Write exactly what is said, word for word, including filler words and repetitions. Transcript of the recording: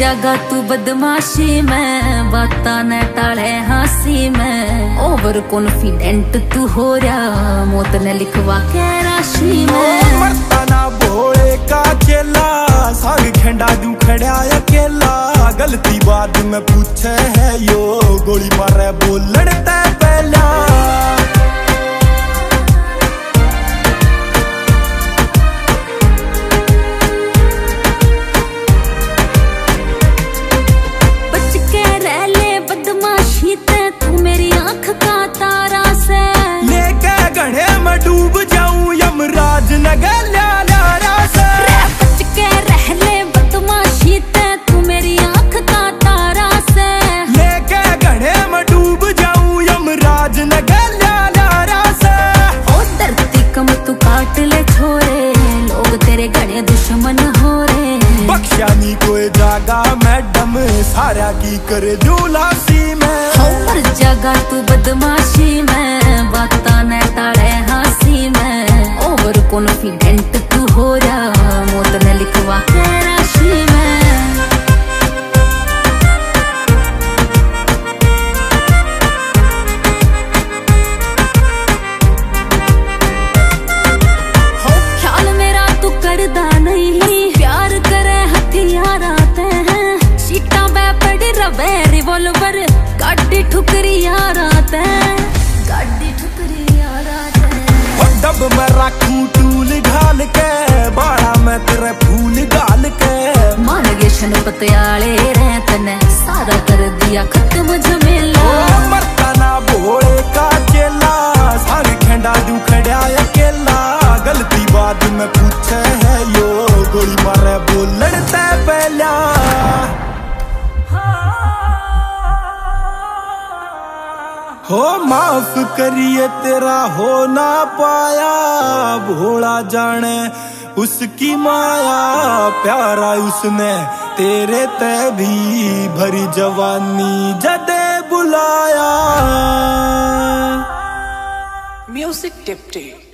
जागा तू बदमाशी में, बाता न टाले हंसी में। ओवर कॉन्फिडेंट तू हो रहा, मौत ने लिखवा के राशि में। मरता ना भोले का चेला, साग खेंडा दू खड़ा अकेला। गलती बात में पूछे है यो, गोली मारे बोलने ते पहला। तू मेरी आँख का तारा से लेके गढ़े में डूब जाऊं, यमराज नगर ल्यारा से। बच के रह ले बदमाशी ते, तू मेरी आँख का तारा से। लेके गढ़े में डूब जाऊं, यमराज नगर ल्यारा से। ओ धरती कम तू काट ले छोरे, लोग तेरे गणे दुश्मन हो रे। बख्शा नी कोई जागा मैडम, सारा की करे जुलासी में। मर जागा तू बदमाशी में, बाता न टाले हंसी में। ओवर कॉन्फिडेंट तू हो रहा, मौत ने लिखवा के राशि में। ख्याल मेरा तू करदा नहीं, प्यार करे हथियार आते हैं। सीटा पे पड़ी रवे रिवॉल्वर, गाड़ी ठुकरी यार आते हैं, गाड़ी ठुकरी यार आते हैं। डब में रखूं टूल ढाल के, बाड़ा में तेरे फूल गाल के। मान गए शन पतियाले रे तने, सारा कर दिया खत्म झमेला। मरता ना भोले का चेला, साग खेंडा दू खड़ा अकेला। गलती बात में पूछे है यो, गोली मारे बोलने ते पहला। हो माफ करिए तेरा हो ना पाया, भोला जाने उसकी माया। प्यारा उसने तेरे ते भी, भरी जवानी जदे बुलाया। म्यूजिक टिप्टी।